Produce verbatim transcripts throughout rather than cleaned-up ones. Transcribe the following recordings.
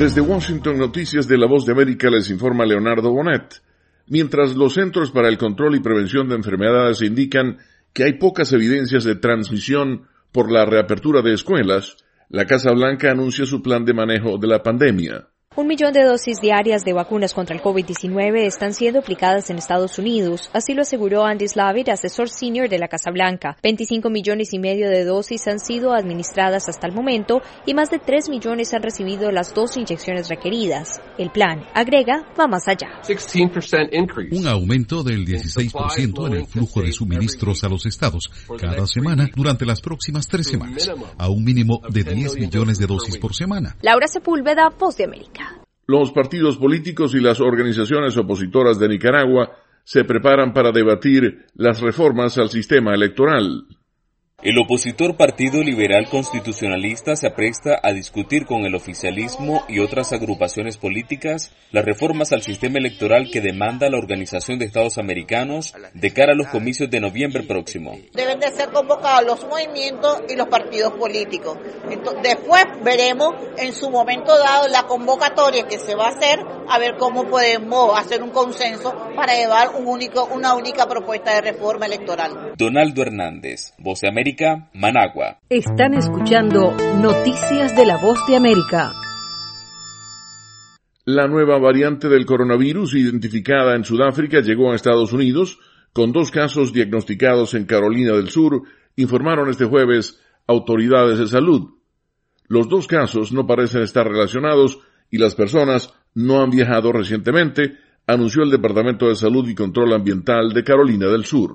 Desde Washington, Noticias de La Voz de América, les informa Leonardo Bonet. Mientras los Centros para el Control y Prevención de Enfermedades indican que hay pocas evidencias de transmisión por la reapertura de escuelas, la Casa Blanca anuncia su plan de manejo de la pandemia. Un millón de dosis diarias de vacunas contra el COVID diecinueve están siendo aplicadas en Estados Unidos, así lo aseguró Andy Slavitt, asesor senior de la Casa Blanca. veinticinco millones y medio de dosis han sido administradas hasta el momento y más de tres millones han recibido las dos inyecciones requeridas. El plan, agrega, va más allá. Un aumento del dieciséis por ciento en el flujo de suministros a los estados cada semana durante las próximas tres semanas, a un mínimo de diez millones de dosis por semana. Laura Sepúlveda, Voz de América. Los partidos políticos y las organizaciones opositoras de Nicaragua se preparan para debatir las reformas al sistema electoral. El opositor Partido Liberal Constitucionalista se apresta a discutir con el oficialismo y otras agrupaciones políticas las reformas al sistema electoral que demanda la Organización de Estados Americanos de cara a los comicios de noviembre próximo. Deben de ser convocados los movimientos y los partidos políticos. Entonces, después veremos en su momento dado la convocatoria que se va a hacer, a ver cómo podemos hacer un consenso para llevar un único, una única propuesta de reforma electoral. Donaldo Hernández, Voz de América, Managua. Están escuchando Noticias de la Voz de América. La nueva variante del coronavirus identificada en Sudáfrica llegó a Estados Unidos con dos casos diagnosticados en Carolina del Sur, informaron este jueves autoridades de salud. Los dos casos no parecen estar relacionados y las personas no han viajado recientemente, anunció el Departamento de Salud y Control Ambiental de Carolina del Sur.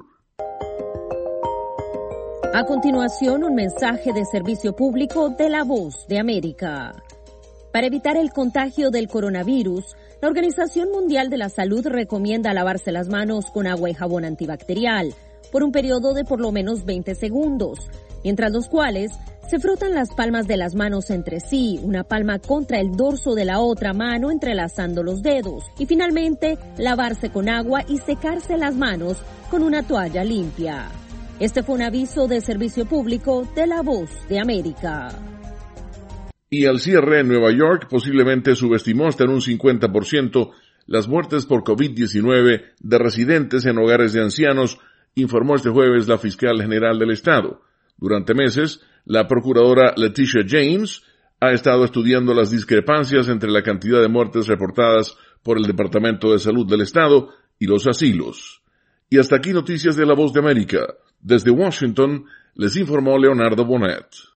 A continuación, un mensaje de servicio público de La Voz de América. Para evitar el contagio del coronavirus, la Organización Mundial de la Salud recomienda lavarse las manos con agua y jabón antibacterial por un periodo de por lo menos veinte segundos, mientras los cuales se frotan las palmas de las manos entre sí, una palma contra el dorso de la otra mano entrelazando los dedos, y finalmente lavarse con agua y secarse las manos con una toalla limpia. Este fue un aviso de servicio público de La Voz de América. Y al cierre en Nueva York posiblemente subestimó hasta en un cincuenta por ciento las muertes por COVID diecinueve de residentes en hogares de ancianos, informó este jueves la fiscal general del estado. Durante meses, la procuradora Leticia James ha estado estudiando las discrepancias entre la cantidad de muertes reportadas por el Departamento de Salud del estado y los asilos. Y hasta aquí Noticias de La Voz de América. Desde Washington, les informó Leonardo Bonet.